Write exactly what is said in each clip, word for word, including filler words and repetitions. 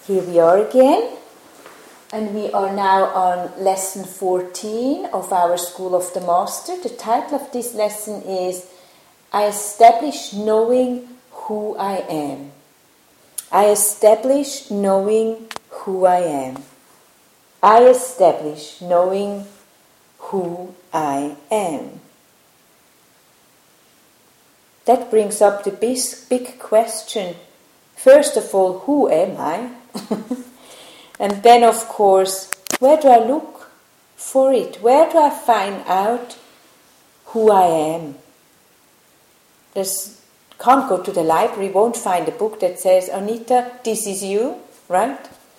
Here we are again, and we are now on lesson fourteen of our School of the Master. The title of this lesson is I Establish Knowing Who I Am. I establish knowing who I am. I establish knowing who I am. That brings up the big, big question. First of all, who am I? And then, of course, where do I look for it? Where do I find out who I am? There's can't go to the library, won't find a book that says, Anita, this is you, right?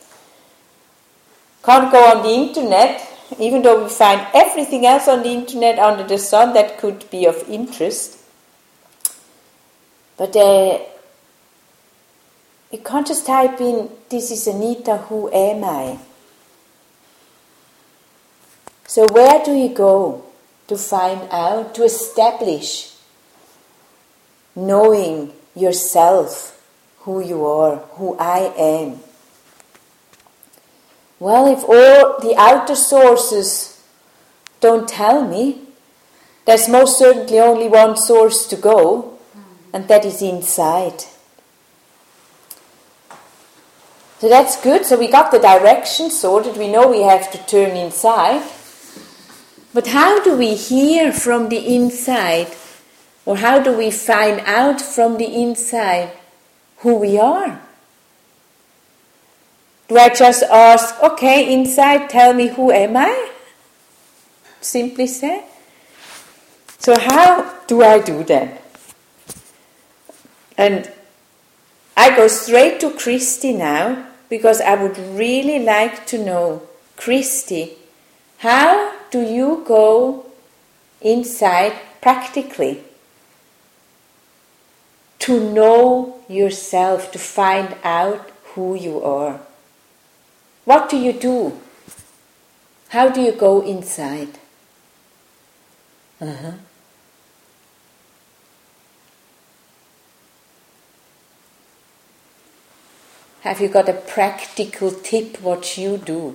Can't go on the internet, even though we find everything else on the internet under the sun that could be of interest. But uh, you can't just type in, this is Anita, who am I? So where do you go to find out, to establish knowing yourself, who you are, who I am? Well, if all the outer sources don't tell me, there's most certainly only one source to go, and that is inside. So that's good. So we got the direction sorted. We know we have to turn inside. But how do we hear from the inside? Or how do we find out from the inside who we are? Do I just ask, okay, inside, tell me who am I? Simply say. So how do I do that? And I go straight to Christy now, because I would really like to know, Christy, how do you go inside practically? To know yourself, to find out who you are. What do you do? How do you go inside? Uh-huh. Have you got a practical tip what you do?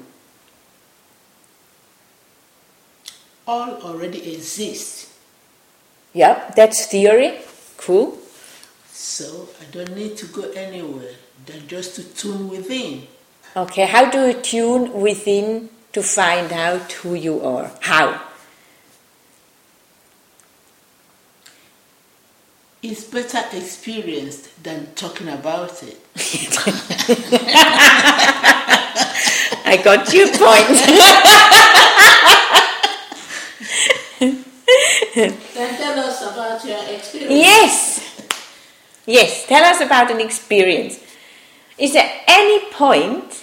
All already exists. Yeah, that's theory. Cool. So I don't need to go anywhere, than just to tune within. Okay, how do you tune within to find out who you are? How? It's better experienced than talking about it. I got your point. Then tell us about your experience. Yes. Yes, tell us about an experience. Is there any point,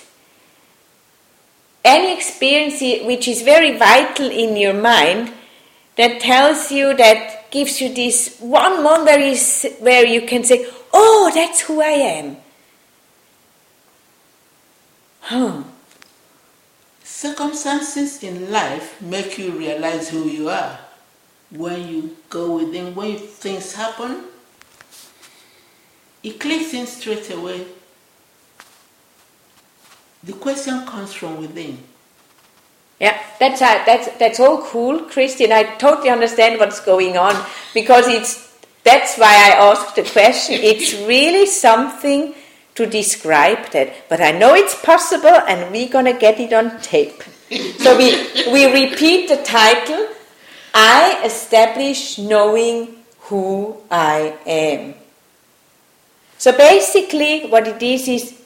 any experience which is very vital in your mind that tells you, that gives you this one moment where you, where you can say, oh, that's who I am? Huh. Circumstances in life make you realize who you are. When you go within, when things happen, it clicks in straight away. The question comes from within. Yeah, that's uh, that's that's all cool, Christian. I totally understand what's going on, because it's that's why I asked the question. It's really something to describe that, but I know it's possible, and we're gonna get it on tape. So we we repeat the title. I establish knowing who I am. So basically, what it is is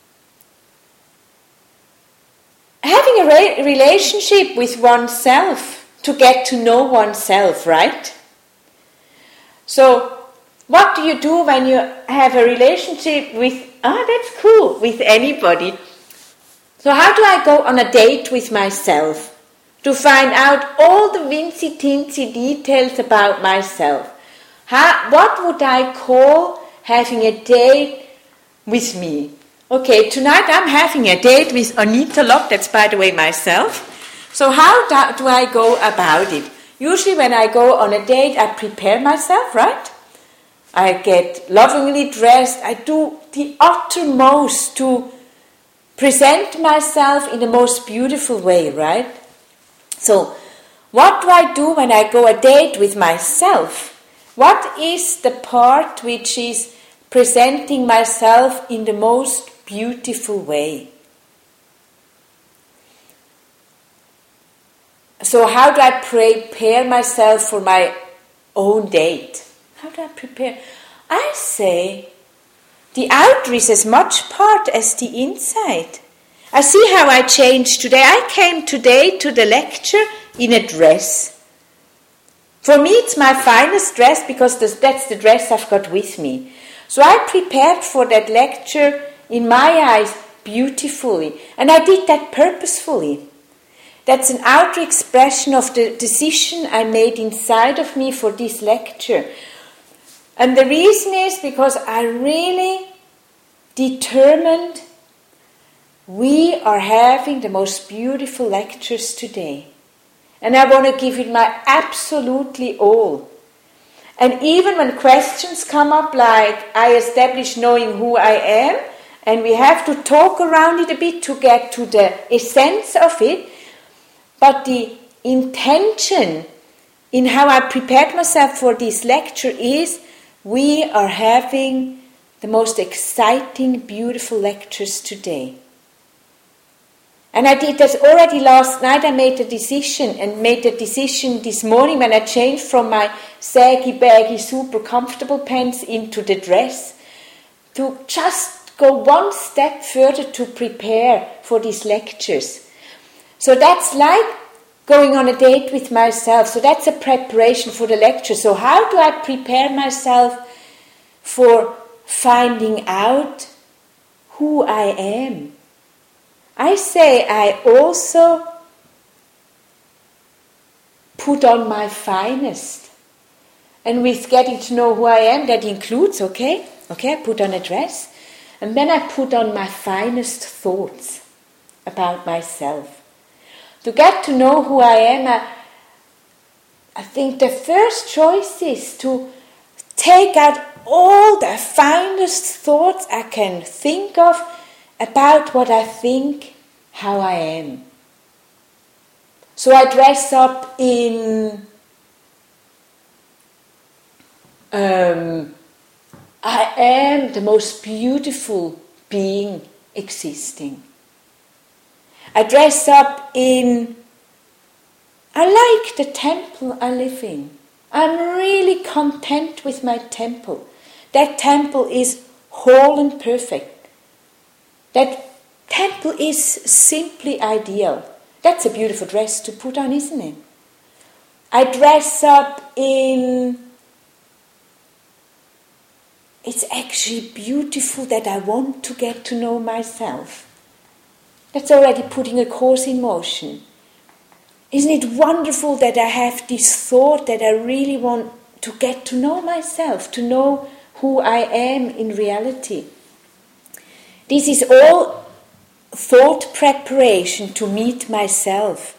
having a re- relationship with oneself to get to know oneself, right? So, what do you do when you have a relationship with, ah, that's cool, with anybody? So how do I go on a date with myself to find out all the wincy-tinsy details about myself? How, what would I call having a date with me? Okay, tonight I'm having a date with Anita Locke, that's by the way myself. So how do, do I go about it? Usually when I go on a date, I prepare myself, right? I get lovingly dressed, I do the uttermost to present myself in the most beautiful way, right? So, what do I do when I go a date with myself? What is the part which is presenting myself in the most beautiful way? So how do I prepare myself for my own date? How do I prepare? I say the outer is as much part as the inside. I see how I changed today. I came today to the lecture in a dress. For me it's my finest dress because that's the dress I've got with me. So I prepared for that lecture in my eyes beautifully. And I did that purposefully. That's an outer expression of the decision I made inside of me for this lecture. And the reason is because I really determined we are having the most beautiful lectures today. And I want to give it my absolutely all. And even when questions come up like I establish knowing who I am, and we have to talk around it a bit to get to the essence of it, but the intention in how I prepared myself for this lecture is we are having the most exciting, beautiful lectures today. And I did that already last night. I made a decision and made a decision this morning when I changed from my saggy, baggy, super comfortable pants into the dress to just go one step further to prepare for these lectures. So that's like going on a date with myself. So that's a preparation for the lecture. So how do I prepare myself for finding out who I am? I say I also put on my finest. And with getting to know who I am, that includes, okay, okay, I put on a dress. And then I put on my finest thoughts about myself. To get to know who I am, I, I think the first choice is to take out all the finest thoughts I can think of about what I think, how I am. So I dress up in, um, I am the most beautiful being existing. I dress up in, I like the temple I live in. I'm really content with my temple. That temple is whole and perfect. That temple is simply ideal. That's a beautiful dress to put on, isn't it? I dress up in, it's actually beautiful that I want to get to know myself. That's already putting a course in motion. Isn't it wonderful that I have this thought that I really want to get to know myself, to know who I am in reality? This is all thought preparation to meet myself.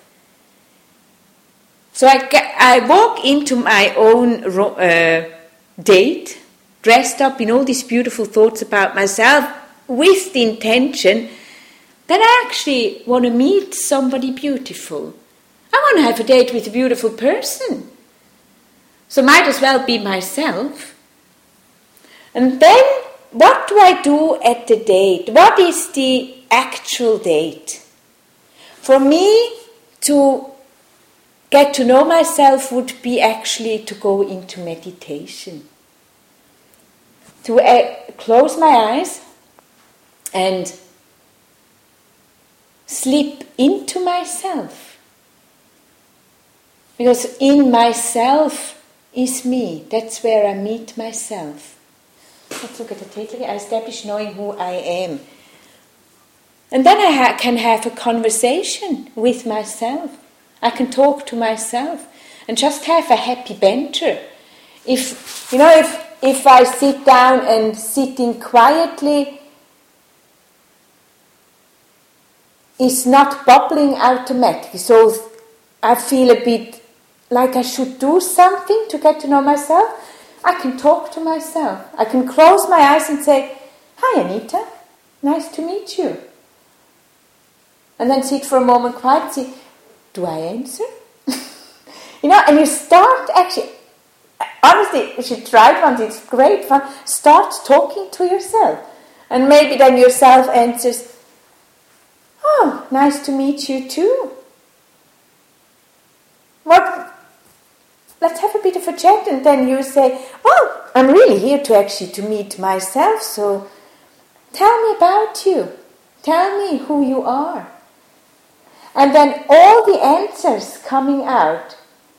So I, I walk into my own uh, date, dressed up in all these beautiful thoughts about myself, with the intention that I actually want to meet somebody beautiful. I want to have a date with a beautiful person. So might as well be myself. And then, what do I do at the date? What is the actual date? For me, to get to know myself would be actually to go into meditation. To uh, close my eyes and slip into myself. Because in myself is me. That's where I meet myself. Let's look at the title. I establish knowing who I am. And then I ha- can have a conversation with myself. I can talk to myself and just have a happy banter. If, you know, if, if I sit down and sitting quietly, it's not bubbling automatically. So I feel a bit like I should do something to get to know myself. I can talk to myself. I can close my eyes and say, "Hi, Anita. Nice to meet you." and then sit for a moment quiet and say, do I answer? You know, and you start actually, honestly, you should try it once, it's great fun. Start talking to yourself. And maybe then yourself answers, oh, nice to meet you too. What? Let's have a bit of a chat, and then you say, well, I'm really here to actually to meet myself, so tell me about you. Tell me who you are. And then all the answers coming out.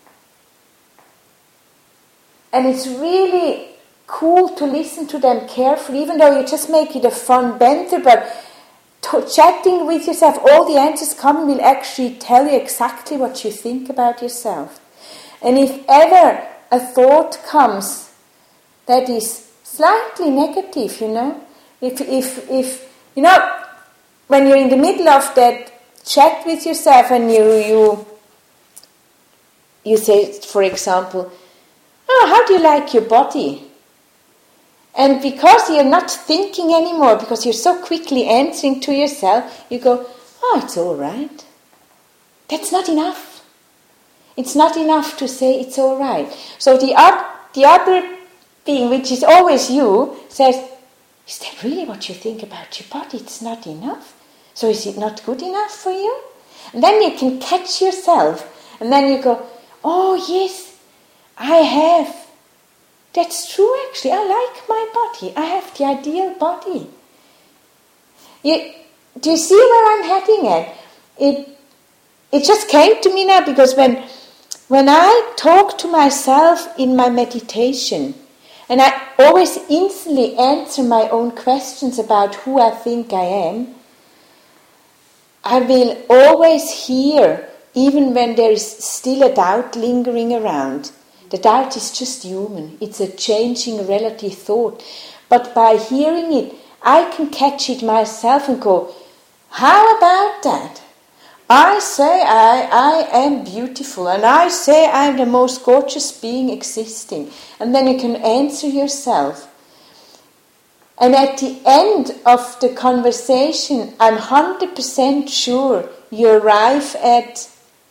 And it's really cool to listen to them carefully, even though you just make it a fun banter, but to, chatting with yourself, all the answers coming will actually tell you exactly what you think about yourself. And if ever a thought comes that is slightly negative, you know, if, if, if, you know, when you're in the middle of that chat with yourself and you, you, you say, for example, oh, how do you like your body? And because you're not thinking anymore, because you're so quickly answering to yourself, you go, oh, it's all right. That's not enough. It's not enough to say it's all right. So the, other, the other being, which is always you, says, is that really what you think about your body? It's not enough. So is it not good enough for you? And then you can catch yourself. And then you go, oh, yes, I have. That's true, actually. I like my body. I have the ideal body. You, do you see where I'm heading at? It, it just came to me now because when, when I talk to myself in my meditation, and I always instantly answer my own questions about who I think I am, I will always hear, even when there is still a doubt lingering around. The doubt is just human. It's a changing relative thought. But by hearing it, I can catch it myself and go, how about that? I say I, I am beautiful, and I say I'm the most gorgeous being existing. And then you can answer yourself. And at the end of the conversation, I'm one hundred percent sure you arrive at,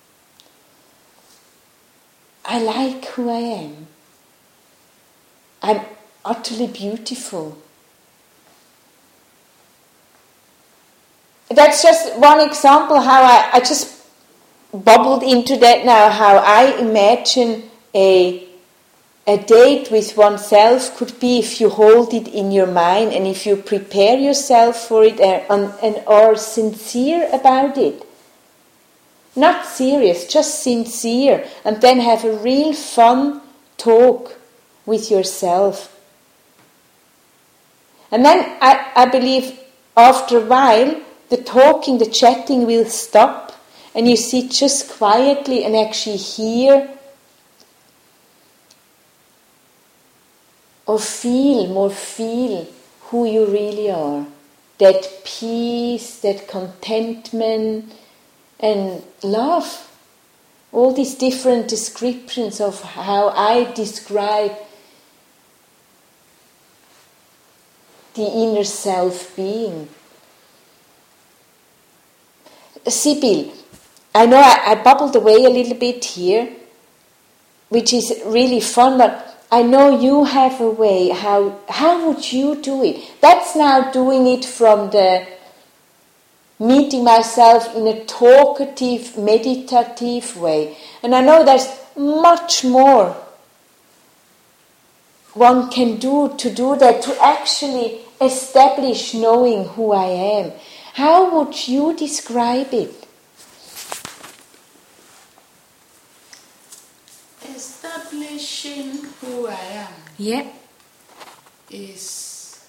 I like who I am. I'm utterly beautiful. That's just one example how I, I just bubbled into that now, how I imagine a, a date with oneself could be if you hold it in your mind and if you prepare yourself for it and, and are sincere about it. Not serious, just sincere, and then have a real fun talk with yourself. And then I, I believe after a while, the talking, the chatting will stop, and you sit just quietly and actually hear or feel, more feel who you really are. That peace, that contentment, and love. All these different descriptions of how I describe the inner self-being. Sibyl, I know I, I bubbled away a little bit here, which is really fun, but I know you have a way. How, how would you do it? That's now doing it from the meeting myself in a talkative, meditative way. And I know there's much more one can do to do that, to actually establish knowing who I am. How would you describe it? Establishing who I am. Yeah. Is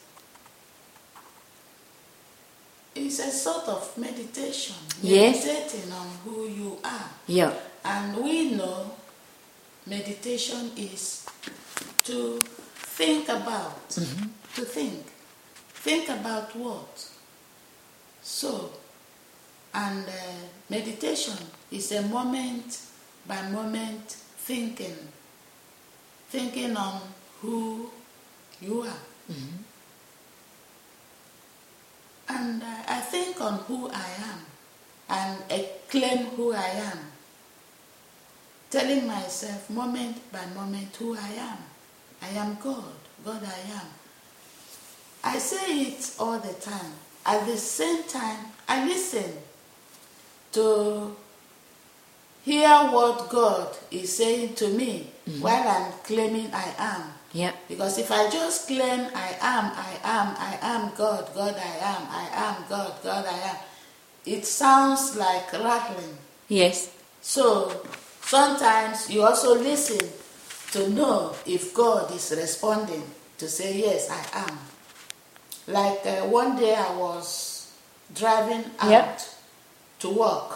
is a sort of meditation. Yes. Meditating on who you are. Yeah. And we know meditation is to think about, mm-hmm. to think. Think about what? So, and uh, meditation is a moment by moment thinking. Thinking on who you are. Mm-hmm. And uh, I think on who I am. and I claim who I am. Telling myself moment by moment who I am. I am God. God I am. I say it all the time. At the same time, I listen to hear what God is saying to me mm-hmm. while I'm claiming I am. Yeah. Because if I just claim I am, I am, I am God, God I am, I am God, God I am, it sounds like rattling. Yes. So sometimes you also listen to know if God is responding to say, yes, I am. Like uh, one day I was driving out yep. to work,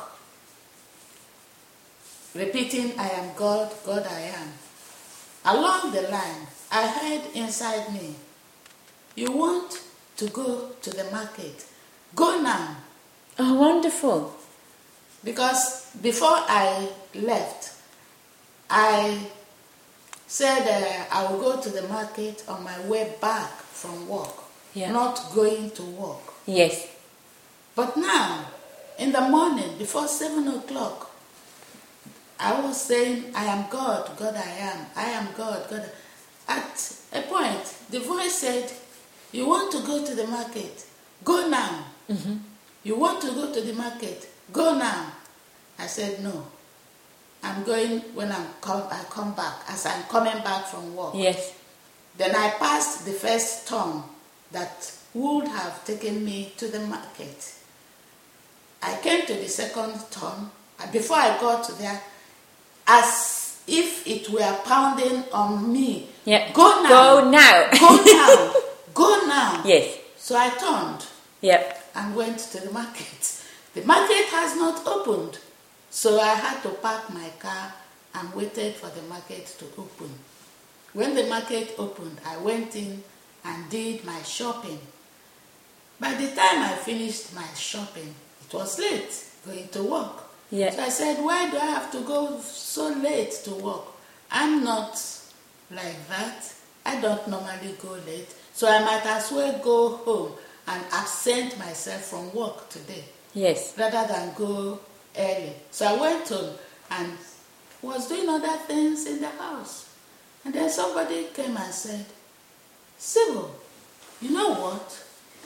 repeating, I am God, God I am. Along the line, I heard inside me, you want to go to the market, go now. Oh, wonderful. Because before I left, I said uh, I will go to the market on my way back from work, yeah. not going to work. Yes. But now, in the morning, before seven o'clock, I was saying, I am God, God I am, I am God, God. At a point, the voice said, you want to go to the market, go now. Mm-hmm. You want to go to the market, go now. I said, no. I'm going when I'm come, I come back, as I'm coming back from work. Yes. Then I passed the first turn that would have taken me to the market. I came to the second turn. Before I got there, as if it were pounding on me. Yeah. Go now. Go now. Go now. Go now. Yes. So I turned. Yep. And went to the market. The market has not opened. So I had to park my car and waited for the market to open. When the market opened, I went in and did my shopping. By the time I finished my shopping, it was late going to work. Yeah. So I said, why do I have to go so late to work? I'm not like that. I don't normally go late. So I might as well go home and absent myself from work today. Yes. Rather than go early. So I went home and was doing other things in the house. And then somebody came and said, Sybil, you know what?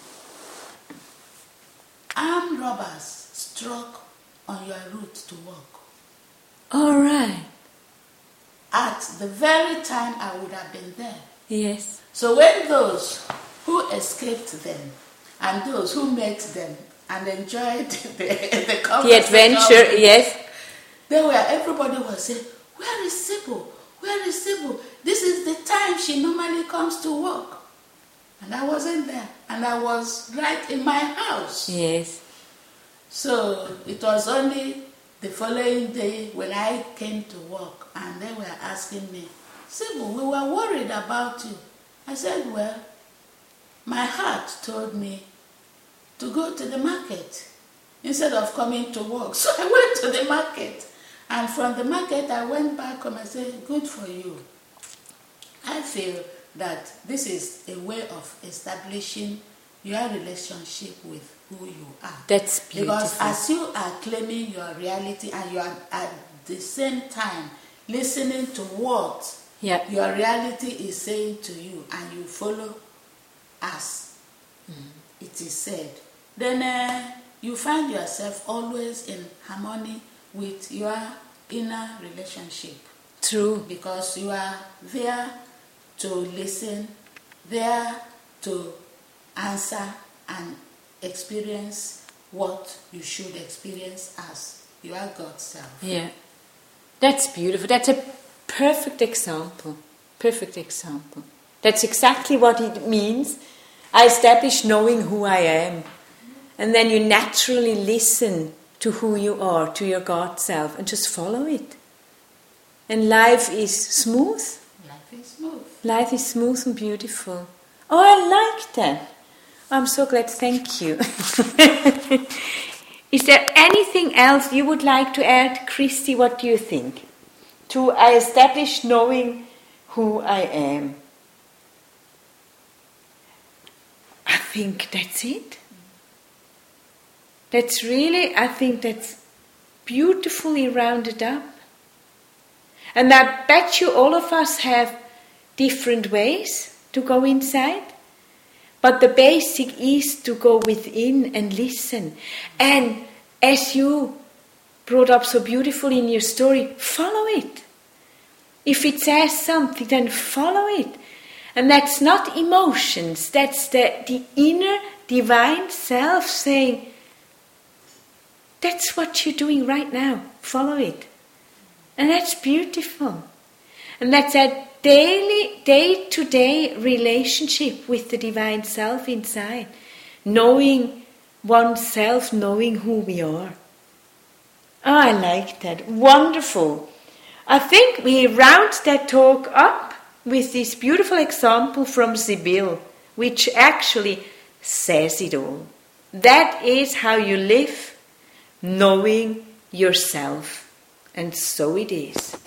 Armed robbers struck on your route to work. All right. At the very time I would have been there. Yes. So when those who escaped them and those who met them and enjoyed the, the conversation, the adventure, yes, they were, everybody was saying, where is Sybil? Where is Sybil? This is the time she normally comes to work. And I wasn't there. And I was right in my house. Yes. So it was only the following day when I came to work and they were asking me, Sybil, we were worried about you. I said, well, my heart told me to go to the market instead of coming to work. So I went to the market. And from the market, I went back home and said, good for you. I feel that this is a way of establishing your relationship with who you are. That's beautiful. Because as you are claiming your reality and you are at the same time listening to what yeah. your reality is saying to you and you follow as mm. it is said, then uh, you find yourself always in harmony with your inner relationship. True. Because you are there to listen, there to answer and experience what you should experience as your God's self. Yeah. That's beautiful. That's a perfect example. Perfect example. That's exactly what it means. I establish knowing who I am. And then you naturally listen to who you are, to your God self, and just follow it. And life is smooth. Life is smooth. Life is smooth and beautiful. Oh, I like that. I'm so glad. Thank you. Is there anything else you would like to add, Christy? What do you think? To I establish knowing who I am. I think that's it. That's really, I think that's beautifully rounded up. And I bet you all of us have different ways to go inside. But the basic is to go within and listen. And as you brought up so beautifully in your story, follow it. If it says something, then follow it. And that's not emotions. That's the, the inner divine self saying, that's what you're doing right now. Follow it. And that's beautiful. And that's a daily, day-to-day relationship with the divine self inside. Knowing oneself, knowing who we are. Oh, I like that. Wonderful. I think we round that talk up with this beautiful example from Sibylle, which actually says it all. That is how you live, knowing yourself. And so it is.